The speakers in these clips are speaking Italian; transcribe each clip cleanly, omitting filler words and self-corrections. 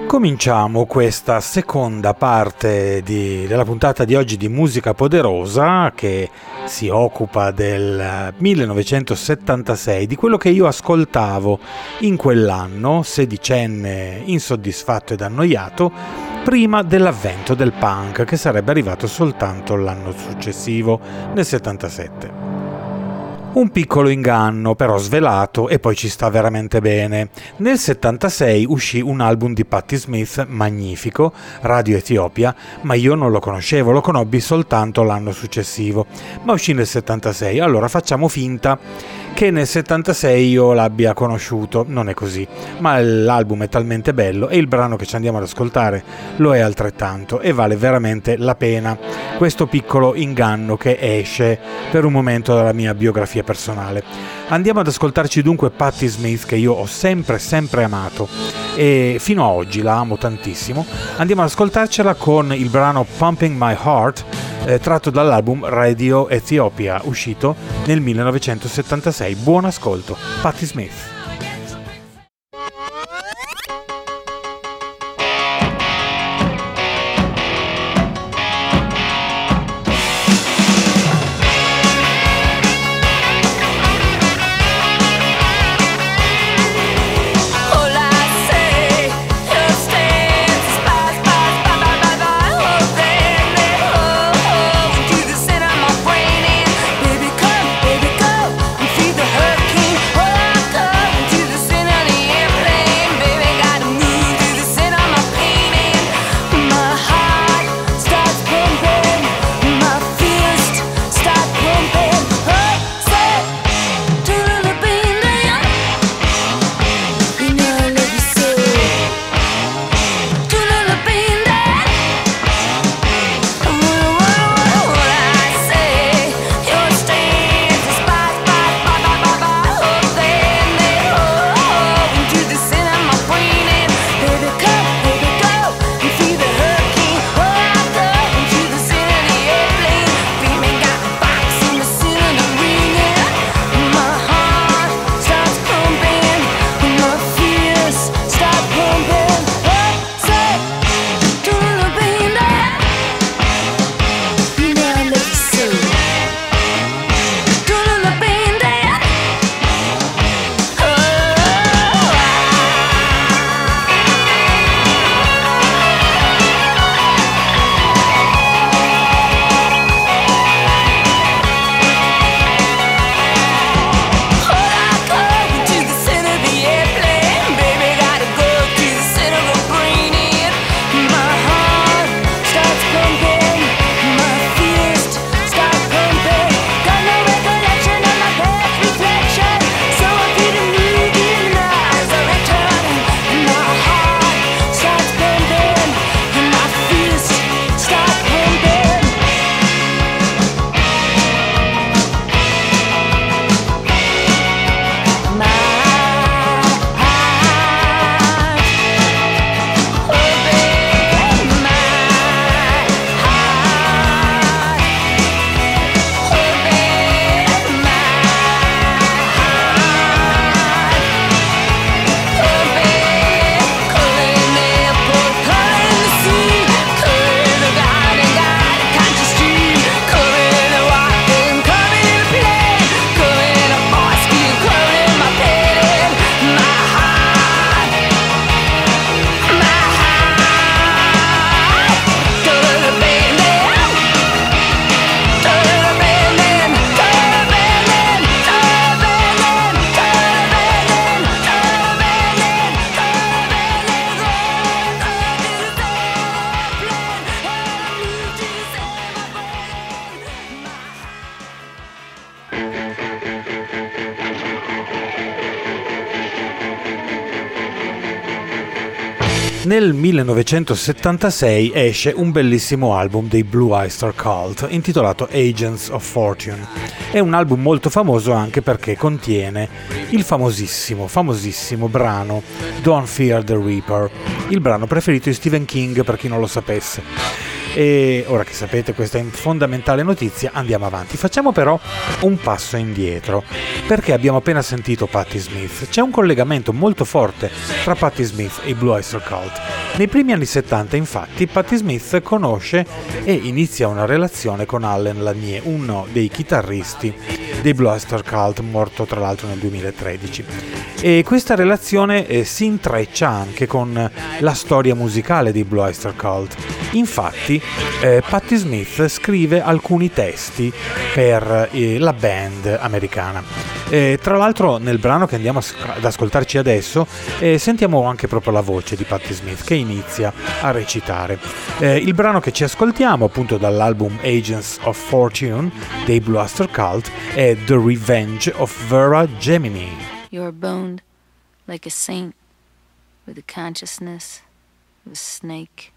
Cominciamo questa seconda parte della puntata di oggi di Musica Poderosa, che si occupa del 1976, di quello che io ascoltavo in quell'anno, sedicenne, insoddisfatto ed annoiato, prima dell'avvento del punk, che sarebbe arrivato soltanto l'anno successivo, nel 77. Un piccolo inganno, però svelato, e poi ci sta veramente bene. Nel 76 uscì un album di Patti Smith magnifico, Radio Etiopia, ma io non lo conoscevo, lo conobbi soltanto l'anno successivo. Ma uscì nel 76, allora facciamo finta che nel 76 io l'abbia conosciuto. Non è così, ma l'album è talmente bello e il brano che ci andiamo ad ascoltare lo è altrettanto, e vale veramente la pena questo piccolo inganno che esce per un momento dalla mia biografia personale. Andiamo ad ascoltarci dunque Patti Smith, che io ho sempre amato e fino a oggi la amo tantissimo. Andiamo ad ascoltarcela con il brano Pumping My Heart, tratto dall'album Radio Ethiopia, uscito nel 1976. Buon ascolto, Patti Smith. Nel 1976 esce un bellissimo album dei Blue Oyster Cult intitolato Agents of Fortune. È un album molto famoso anche perché contiene il famosissimo brano Don't Fear the Reaper, il brano preferito di Stephen King, per chi non lo sapesse. E ora che sapete questa fondamentale notizia, andiamo avanti. Facciamo però un passo indietro, perché abbiamo appena sentito Patti Smith. C'è un collegamento molto forte tra Patti Smith e i Blue Oyster Cult. Nei primi anni 70, infatti, Patti Smith conosce e inizia una relazione con Allen Lanier, uno dei chitarristi dei Blue Oyster Cult, morto tra l'altro nel 2013. E questa relazione si intreccia anche con la storia musicale dei Blue Oyster Cult. Infatti, Patti Smith scrive alcuni testi per la band americana. Tra l'altro nel brano che andiamo ad ascoltarci adesso sentiamo anche proprio la voce di Patti Smith che inizia a recitare. Il brano che ci ascoltiamo appunto dall'album Agents of Fortune dei Blue Oyster Cult è The Revenge of Vera Gemini. You are boned like a saint with the consciousness of a snake.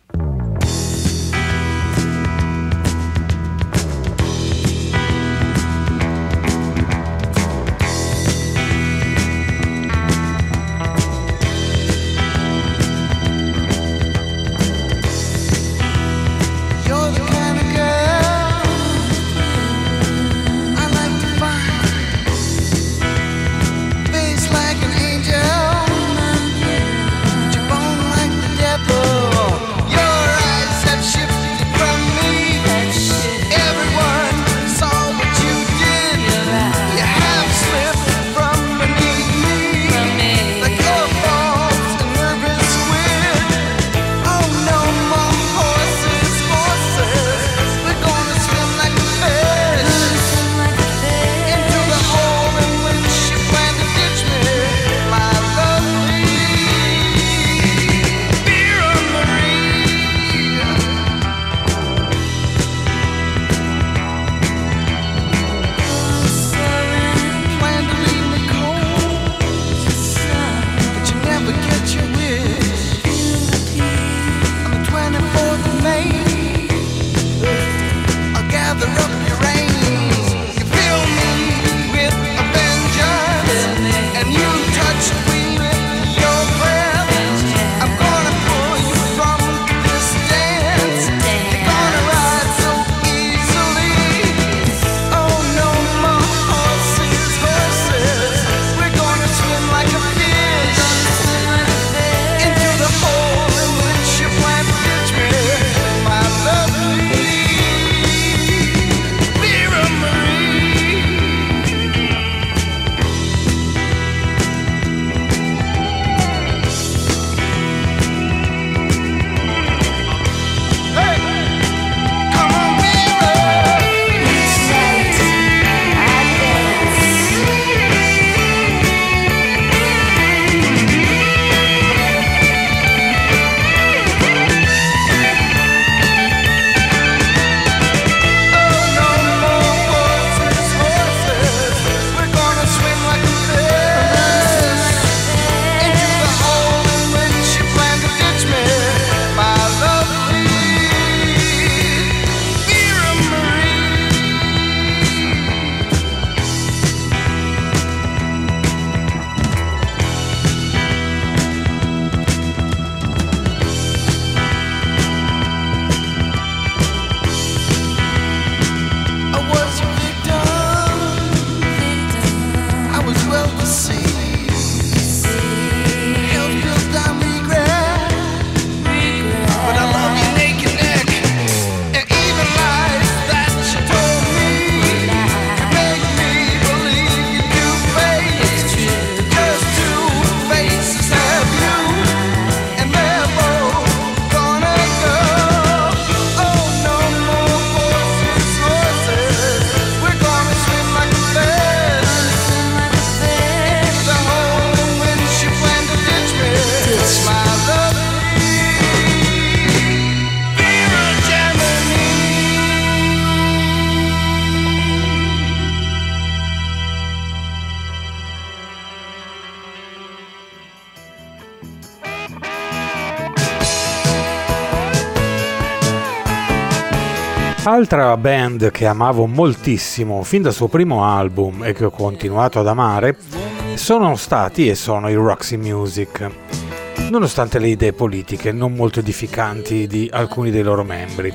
Altra band che amavo moltissimo fin dal suo primo album e che ho continuato ad amare sono stati e sono i Roxy Music, nonostante le idee politiche non molto edificanti di alcuni dei loro membri.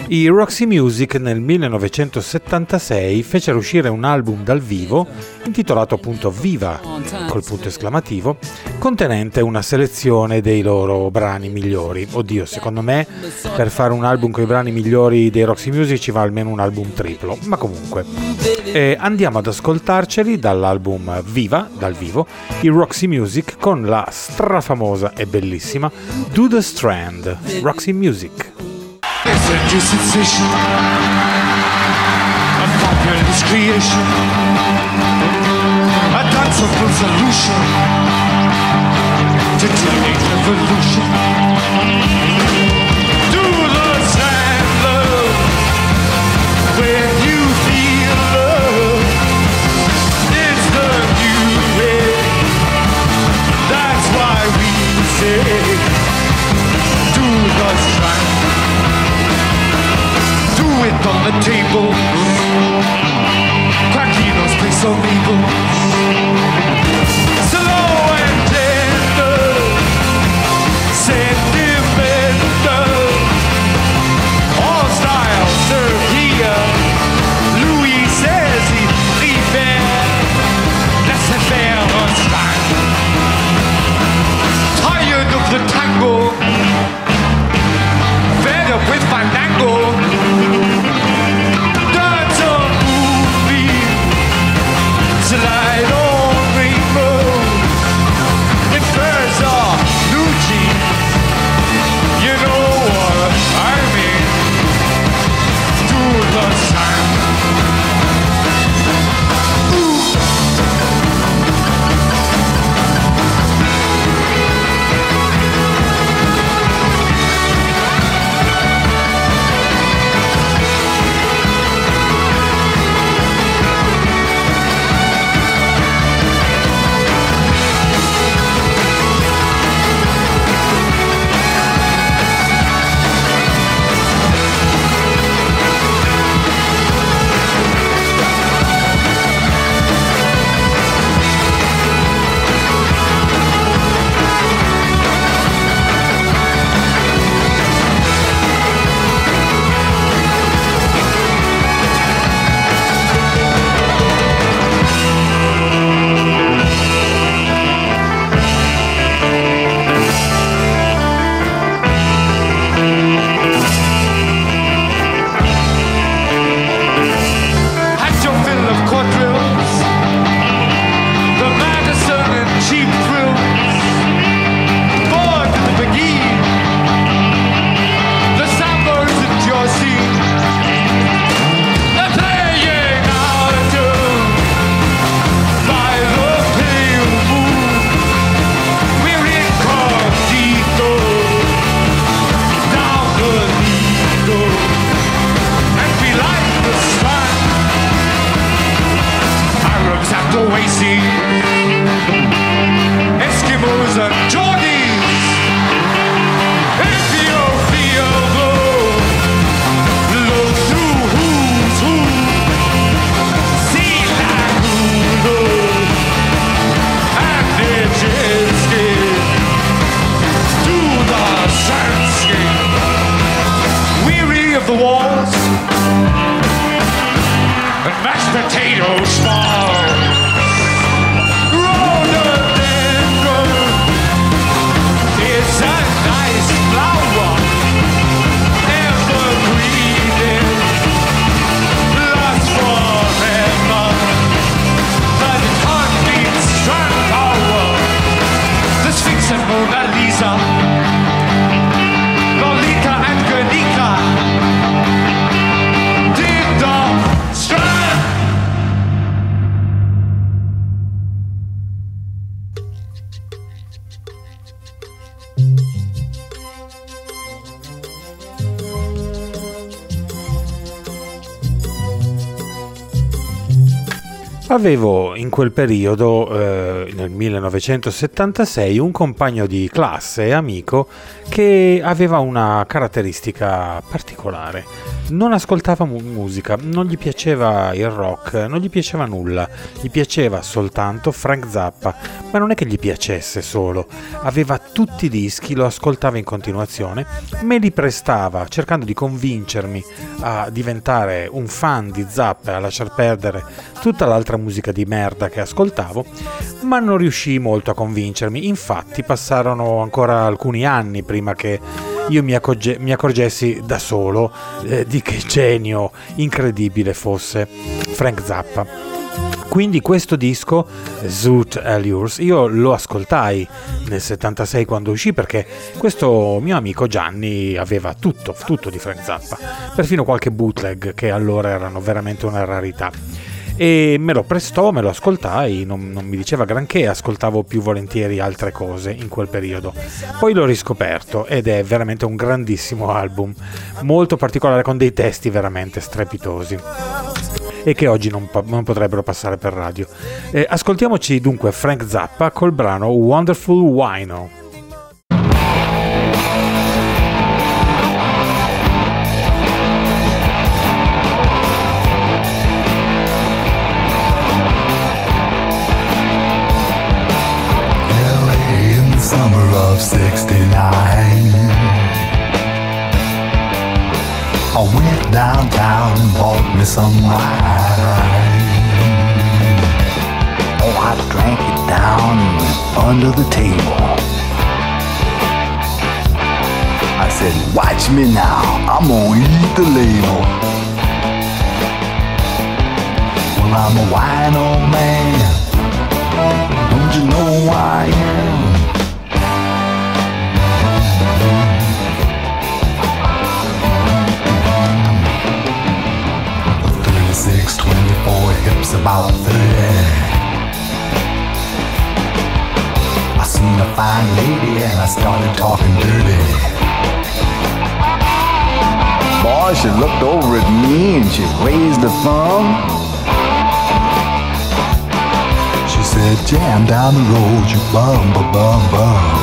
I Roxy Music nel 1976 fecero uscire un album dal vivo intitolato appunto Viva col punto esclamativo, contenente una selezione dei loro brani migliori. Oddio, secondo me per fare un album con i brani migliori dei Roxy Music ci va almeno un album triplo, ma comunque andiamo ad ascoltarceli dall'album Viva dal vivo, i Roxy Music con la strafamosa e bellissima Do the Strand. Roxy Music. It's a new sensation, a fabulous creation, a danceable solution to teenage revolution. Do the sand, love, when you feel love. It's the new way. That's why we say, do the sand. It on the table, Craquinos play some evil. Slow and tender, sentimental, all styles serve here. Louis says he préfère laisser faire un style. Tired of the tango, fed up with fandango. Slide on rainbow, it birds are blue jeans. You know what I mean? Do the sound. Avevo in quel periodo, nel 1976, un compagno di classe e amico che aveva una caratteristica particolare. non ascoltava musica, non gli piaceva il rock, non gli piaceva nulla, gli piaceva soltanto Frank Zappa, ma non è che gli piacesse solo, aveva tutti i dischi, lo ascoltava in continuazione, me li prestava cercando di convincermi a diventare un fan di Zappa e a lasciar perdere tutta l'altra musica di merda che ascoltavo, ma non riuscii molto a convincermi. Infatti passarono ancora alcuni anni prima che io mi accorgessi da solo di che genio incredibile fosse Frank Zappa. Quindi questo disco, Zoot Allures, io lo ascoltai nel 76 quando uscì, perché questo mio amico Gianni aveva tutto di Frank Zappa, perfino qualche bootleg che allora erano veramente una rarità. E me lo prestò, me lo ascoltai, non mi diceva granché, ascoltavo più volentieri altre cose in quel periodo. Poi l'ho riscoperto ed è veramente un grandissimo album, molto particolare, con dei testi veramente strepitosi e che oggi non potrebbero passare per radio. Ascoltiamoci dunque Frank Zappa col brano Wonderful Wino. Summer of '69, I went downtown and bought me some wine. Oh, I drank it down under the table. I said, watch me now, I'm gonna eat the label. Well, I'm a wine old man, don't you know who I am? 24 hips, about 30. I seen a fine lady and I started talking dirty. Boy, she looked over at me and she raised a thumb. She said, jam down the road, you bum, bum, bum, bum.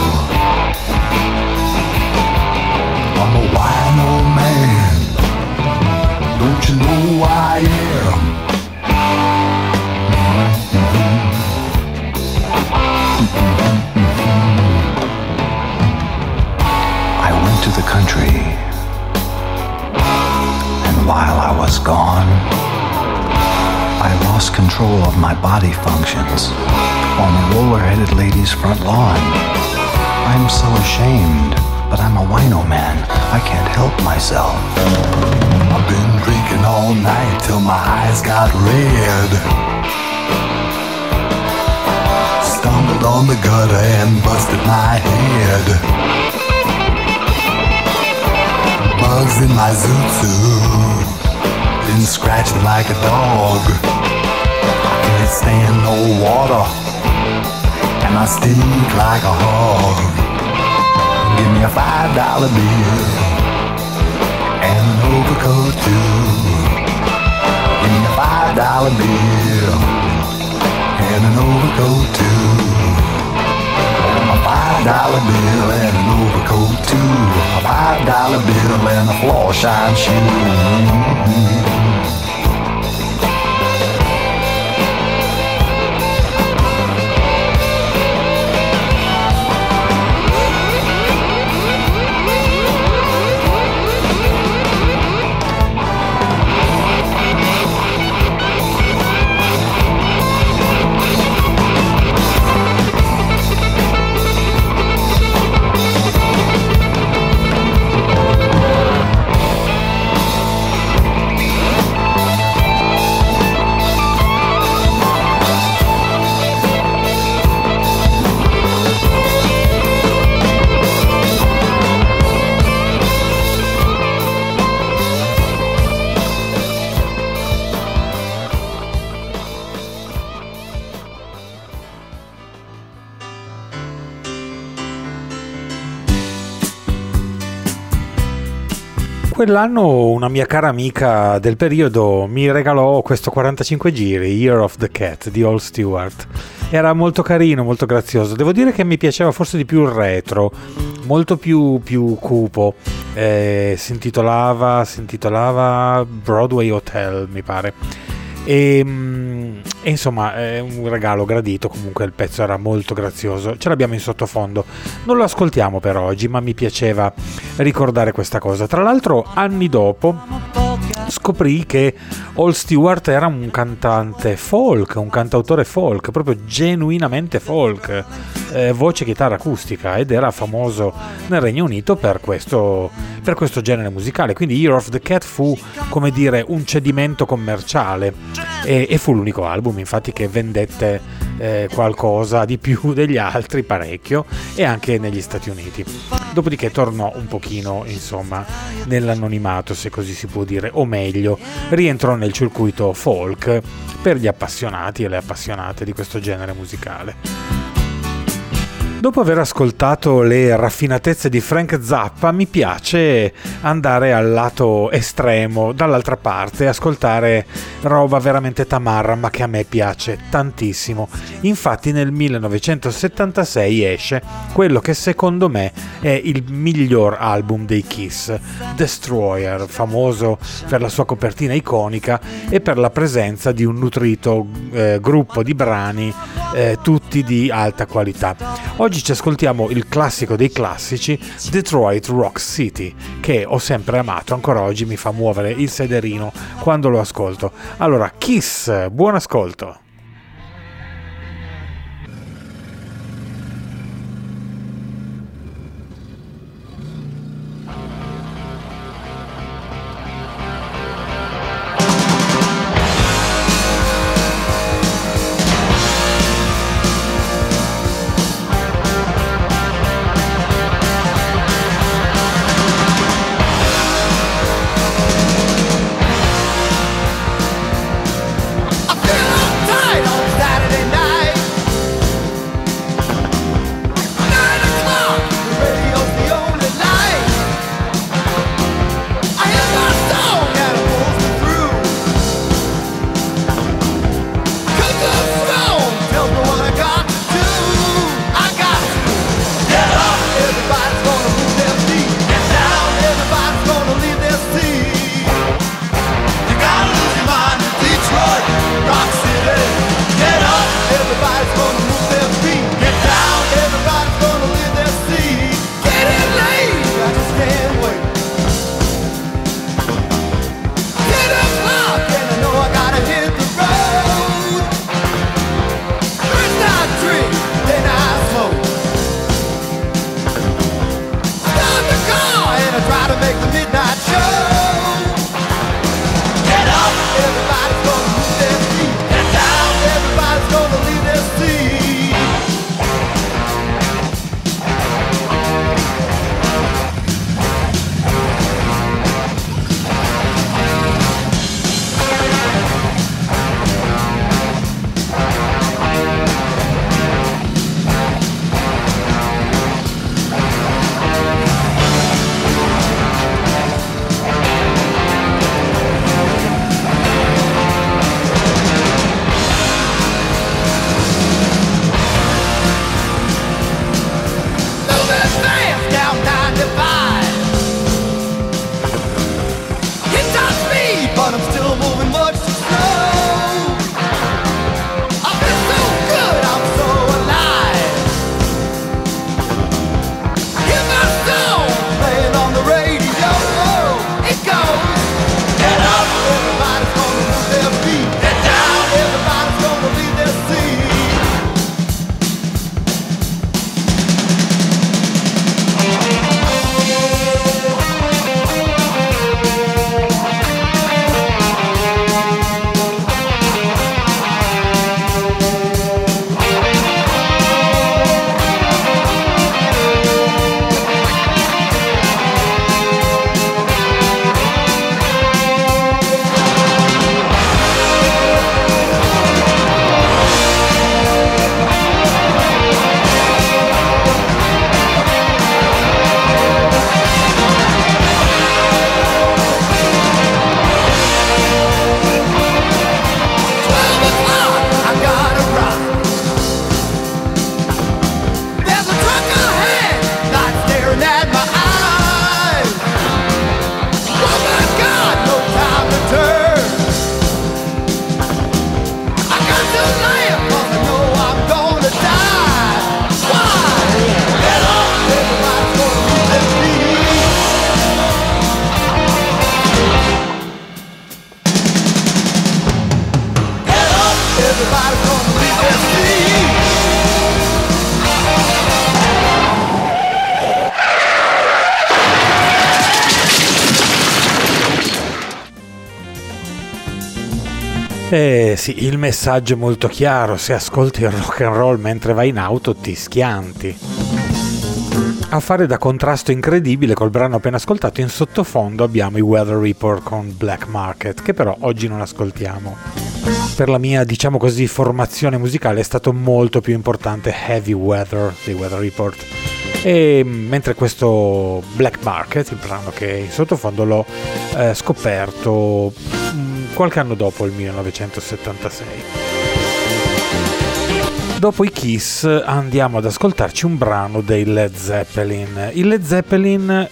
I'm a wine old man, don't you know who I am? I went to the country, and while I was gone, I lost control of my body functions on the roller-headed lady's front lawn. I'm so ashamed, but I'm a wino man. I can't help myself. I've been drinking all night till my eyes got red. Stumbled on the gutter and busted my head. Bugs in my zoot suit, been scratching like a dog. I can't stand no water, and I stink like a hog. Give me a $5 bill and an overcoat too. Give me a $5 bill and an overcoat too. A $5 bill and an overcoat too. A $5 bill and a floor shine shoe. quell'anno una mia cara amica del periodo mi regalò questo 45 giri, Year of the Cat di Al Stewart. Era molto carino, molto grazioso. Devo dire che mi piaceva forse di più il retro, molto più cupo. Si intitolava Broadway Hotel, mi pare. E insomma è un regalo gradito, comunque il pezzo era molto grazioso, ce l'abbiamo in sottofondo, non lo ascoltiamo per oggi, ma mi piaceva ricordare questa cosa. Tra l'altro anni dopo scoprì che Al Stewart era un cantante folk, un cantautore folk, proprio genuinamente folk, voce chitarra acustica, ed era famoso nel Regno Unito per questo genere musicale. Quindi Year of the Cat fu, come dire, un cedimento commerciale e fu l'unico album infatti che vendette qualcosa di più degli altri, parecchio, e anche negli Stati Uniti. Dopodiché tornò un pochino, insomma, nell'anonimato, se così si può dire, o meglio, rientrò nel circuito folk per gli appassionati e le appassionate di questo genere musicale. Dopo aver ascoltato le raffinatezze di Frank Zappa, mi piace andare al lato estremo, dall'altra parte, ascoltare roba veramente tamarra, ma che a me piace tantissimo. Infatti nel 1976 esce quello che secondo me è il miglior album dei Kiss, Destroyer, famoso per la sua copertina iconica e per la presenza di un nutrito gruppo di brani, tutti di alta qualità. Oggi ci ascoltiamo il classico dei classici, Detroit Rock City, che ho sempre amato, ancora oggi mi fa muovere il sederino quando lo ascolto. Allora, Kiss, buon ascolto! I feel Sì, il messaggio è molto chiaro: se ascolti il rock and roll mentre vai in auto ti schianti. A fare da contrasto incredibile col brano appena ascoltato, in sottofondo abbiamo i Weather Report con Black Market, che però oggi non ascoltiamo. Per la mia, diciamo così, formazione musicale è stato molto più importante Heavy Weather dei Weather Report. E mentre questo Black Market, il brano che è in sottofondo, l'ho scoperto qualche anno dopo, il 1976. Dopo i Kiss andiamo ad ascoltarci un brano dei Led Zeppelin. I Led Zeppelin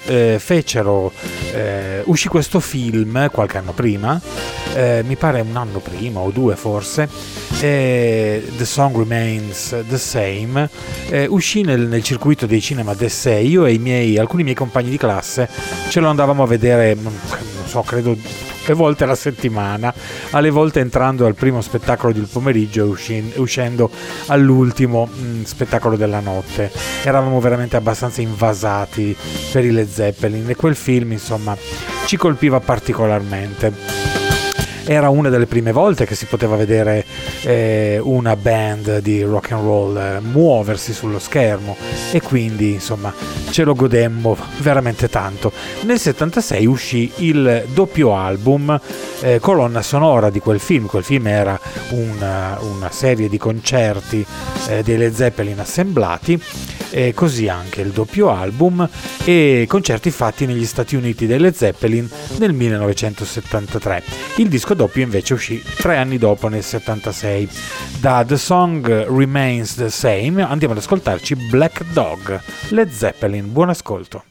uscì questo film qualche anno prima, mi pare un anno prima o due forse, The Song Remains the Same, uscì nel circuito dei cinema d'essai. Io e alcuni miei compagni di classe ce lo andavamo a vedere, non so, credo 3 volte alla settimana, alle volte entrando al primo spettacolo del pomeriggio e uscendo all'ultimo spettacolo della notte. Eravamo veramente abbastanza invasati per i Led Zeppelin e quel film, insomma, ci colpiva particolarmente. Era una delle prime volte che si poteva vedere una band di rock and roll muoversi sullo schermo, e quindi insomma ce lo godemmo veramente tanto. Nel 76 uscì il doppio album colonna sonora di quel film. Quel film era una serie di concerti dei Led Zeppelin assemblati, e così anche il doppio album, e concerti fatti negli Stati Uniti dei Led Zeppelin nel 1973. Il disco doppio invece uscì 3 anni dopo, nel 76. Da The Song Remains the Same andiamo ad ascoltarci Black Dog, Led Zeppelin. Buon ascolto.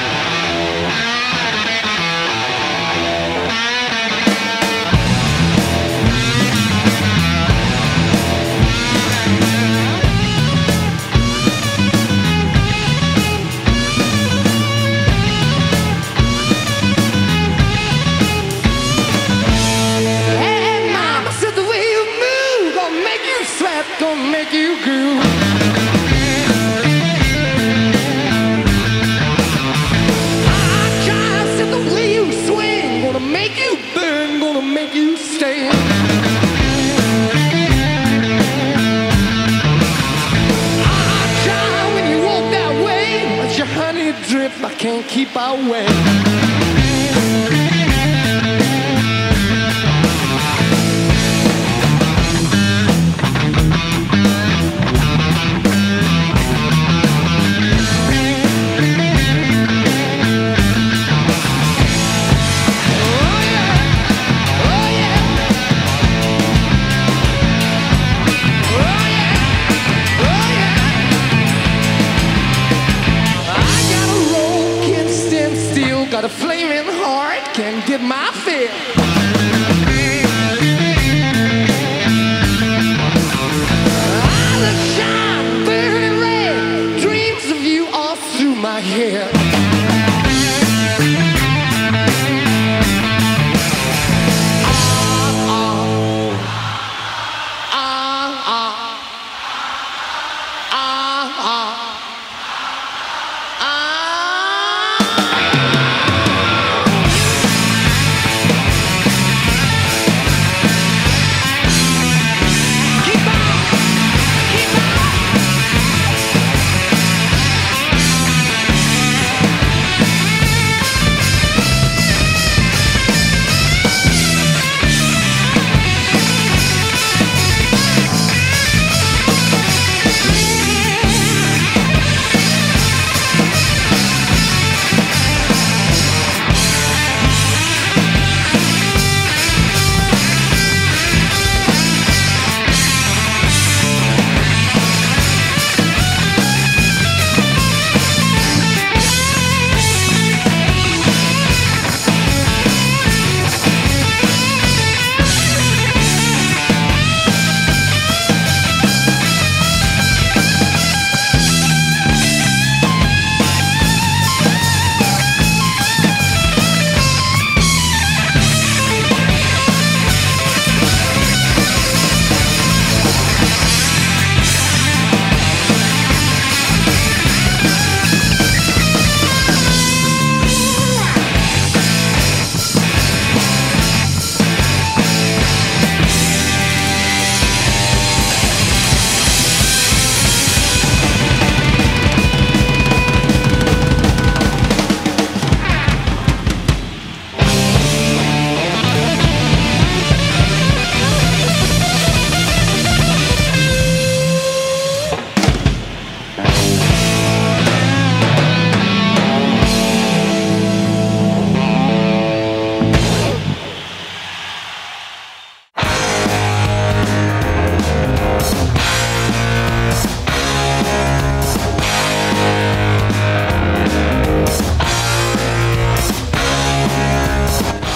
Can't keep our way. Got a flame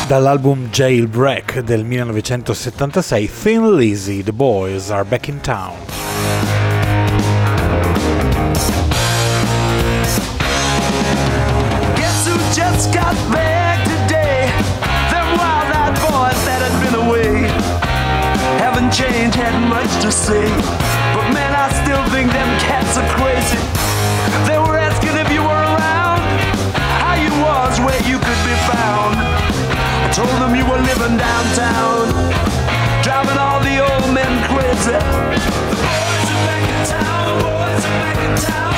Dall'album Jailbreak del 1976, Thin Lizzy, The Boys Are Back in Town. Guess who just got back today? Them wild-eyed boys that had been away haven't changed, hadn't much to say. But man, I still think them cats are crazy. They were asking if you were around, how you was, where you could be found. I told them you were living downtown, driving all the old men crazy. The boys are back in town, boys are back in town.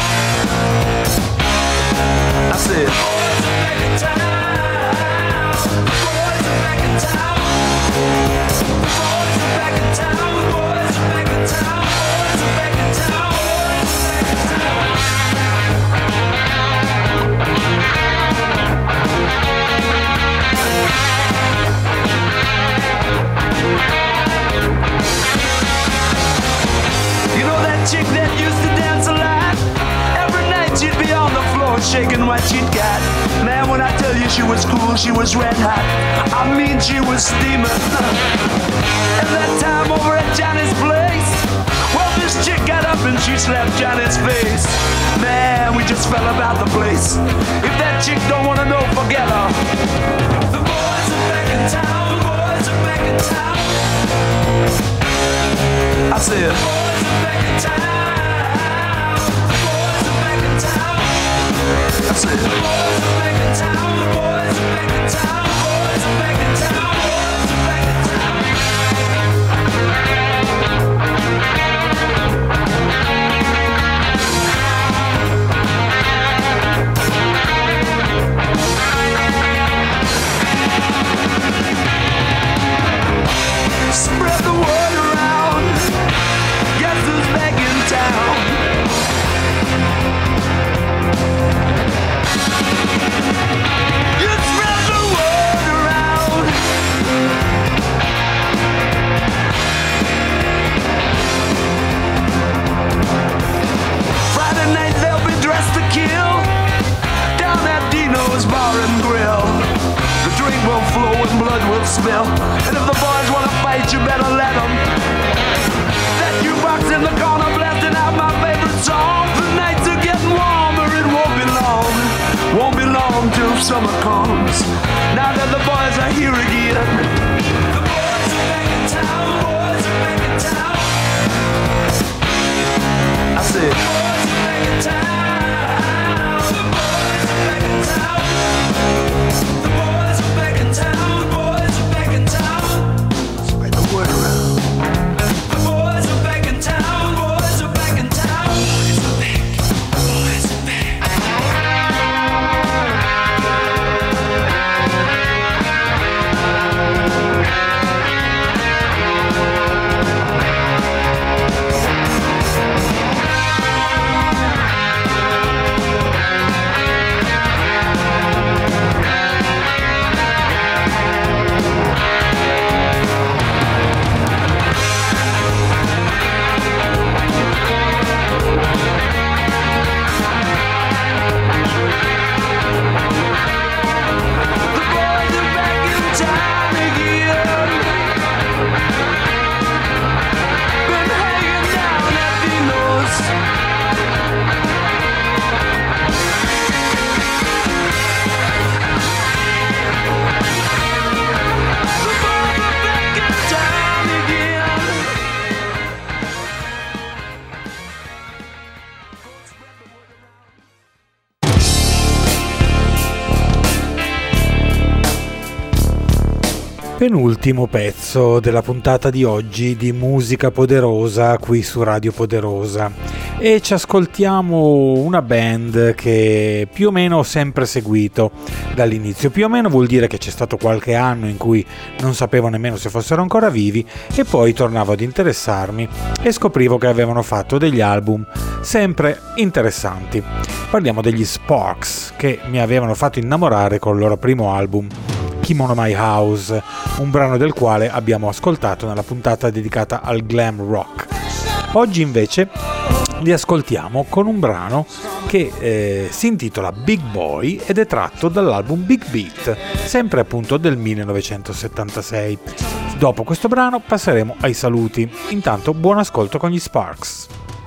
I said, boys are back in town, boys are back in town. Boys are back in town, boys are back in town, boys are back in town, boys are back in town. You know that chick that used to dance a lot? Every night she'd be on the floor shaking what she'd got. Man, when I tell you she was cool, she was red hot. I mean, she was steaming. And that time over at Johnny's place, well, this chick got up and she slapped Johnny's face. Man, we just fell about the place. If that chick don't wanna know, forget her. The boys are back in town, boys are back in town. I said, boys are back in town, boys are back in town. I said, boys are back in town, boys are back in town, boys are back in town, boys are back in town. Spread the word around, guess who's back in town? You spread the word around. Friday night they'll be dressed to kill down at Dino's Bar and Grill. The drink will flow and blood will spill, and if the boys wanna fight, you better let them. That jukebox in the corner blasting out my favorite song. The nights are getting warmer, it won't be long. Won't be long till summer comes. Now that the boys are here again. The boys are back in town, boys are back in town. I said, boys are back in town, the boys are back in town. The boys are back in town, the boys are back in town. Spread the word around. The boys are back in town, boys are back in town. Boys are back, boys are back. Penultimo pezzo della puntata di oggi di Musica Poderosa qui su Radio Poderosa, e ci ascoltiamo una band che più o meno ho sempre seguito dall'inizio. Più o meno vuol dire che c'è stato qualche anno in cui non sapevo nemmeno se fossero ancora vivi, e poi tornavo ad interessarmi e scoprivo che avevano fatto degli album sempre interessanti. Parliamo degli Sparks, che mi avevano fatto innamorare con il loro primo album Kimono My House, un brano del quale abbiamo ascoltato nella puntata dedicata al glam rock. Oggi invece li ascoltiamo con un brano che si intitola Big Boy ed è tratto dall'album Big Beat, sempre appunto del 1976. Dopo questo brano passeremo ai saluti. Intanto buon ascolto con gli Sparks.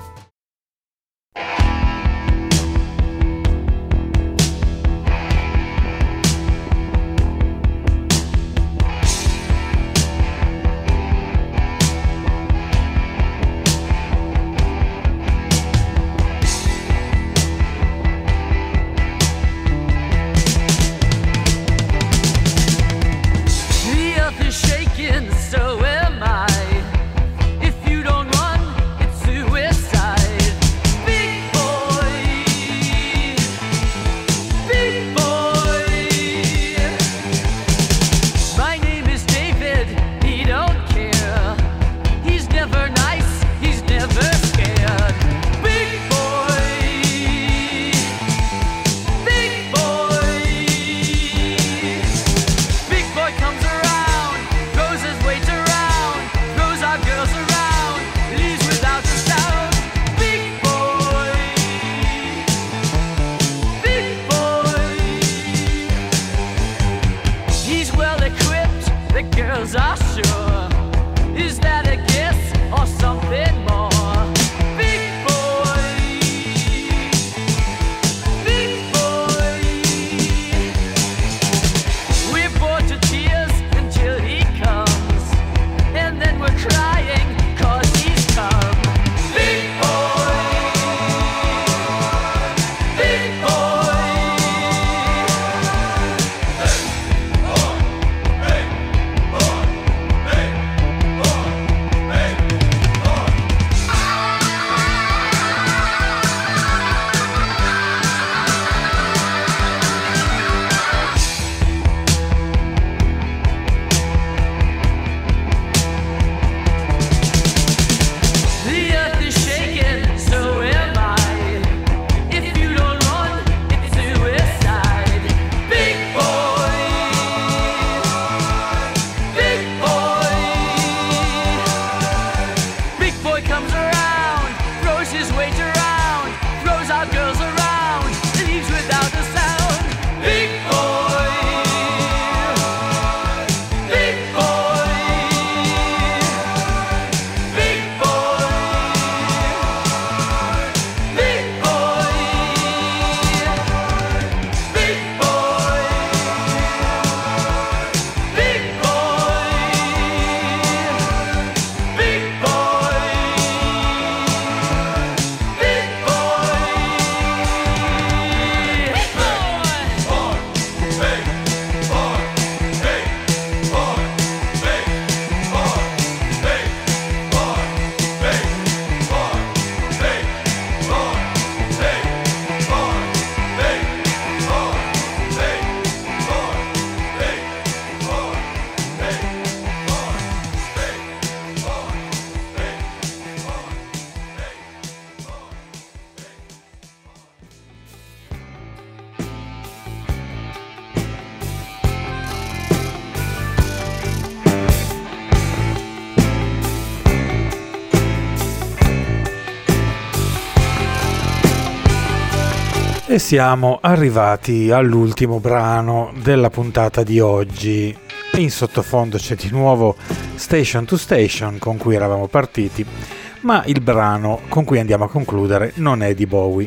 E siamo arrivati all'ultimo brano della puntata di oggi. In sottofondo c'è di nuovo Station to Station con cui eravamo partiti, ma il brano con cui andiamo a concludere non è di Bowie.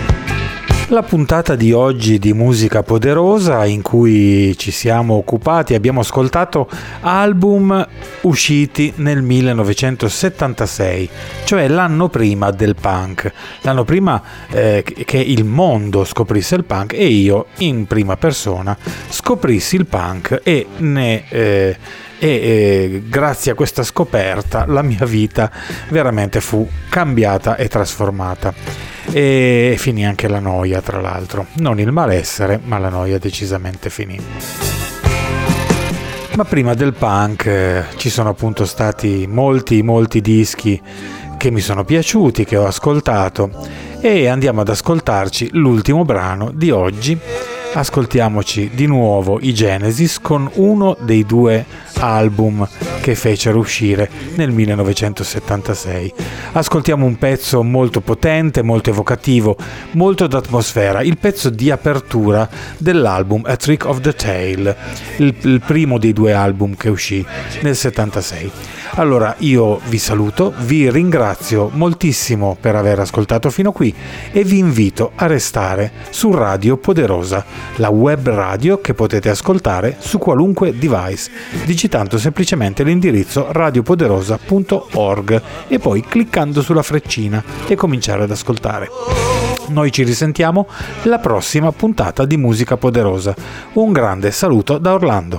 La puntata di oggi di Musica Poderosa, in cui ci siamo occupati, abbiamo ascoltato album usciti nel 1976, cioè l'anno prima del punk, l'anno prima che il mondo scoprisse il punk e io in prima persona scoprissi il punk e grazie a questa scoperta la mia vita veramente fu cambiata e trasformata. E finì anche la noia, tra l'altro, non il malessere, ma la noia decisamente finì. Ma prima del punk ci sono appunto stati molti dischi che mi sono piaciuti, che ho ascoltato, e andiamo ad ascoltarci l'ultimo brano di oggi, ascoltiamoci di nuovo i Genesis con uno dei due album che fecero uscire nel 1976. Ascoltiamo un pezzo molto potente, molto evocativo, molto d'atmosfera, il pezzo di apertura dell'album A Trick of the Tail, il primo dei due album che uscì nel 76. Allora io vi saluto, vi ringrazio moltissimo per aver ascoltato fino qui e vi invito a restare su Radio Poderosa, la web radio che potete ascoltare su qualunque device, digitando semplicemente l'indirizzo radiopoderosa.org e poi cliccando sulla freccina e cominciare ad ascoltare. Noi ci risentiamo alla prossima puntata di Musica Poderosa. Un grande saluto da Orlando.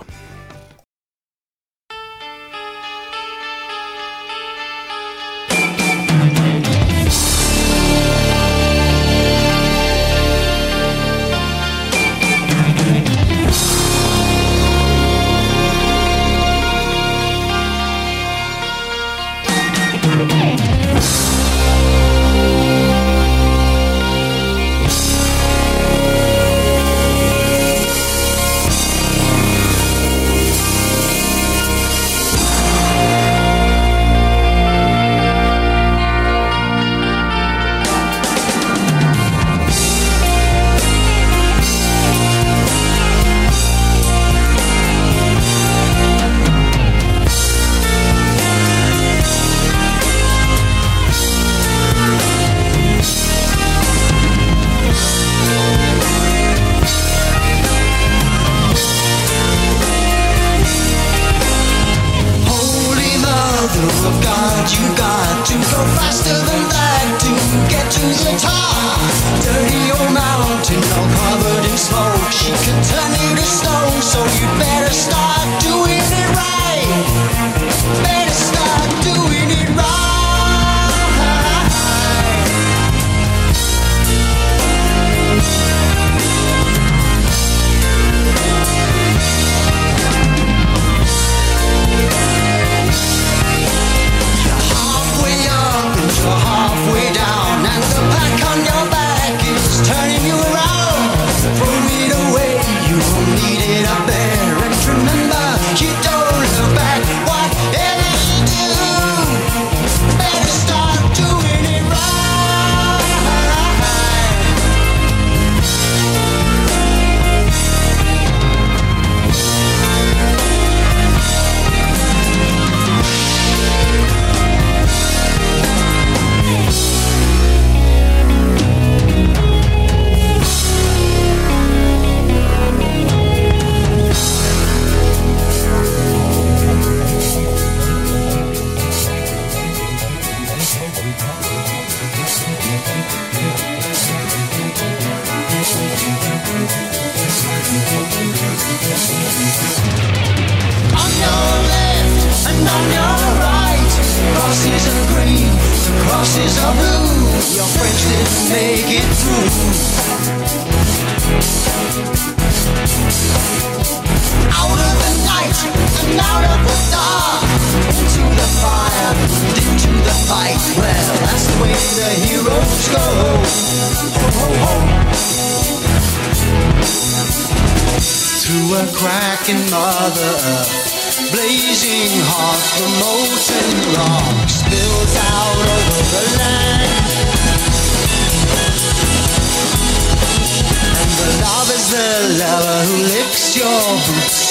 Who licks your boots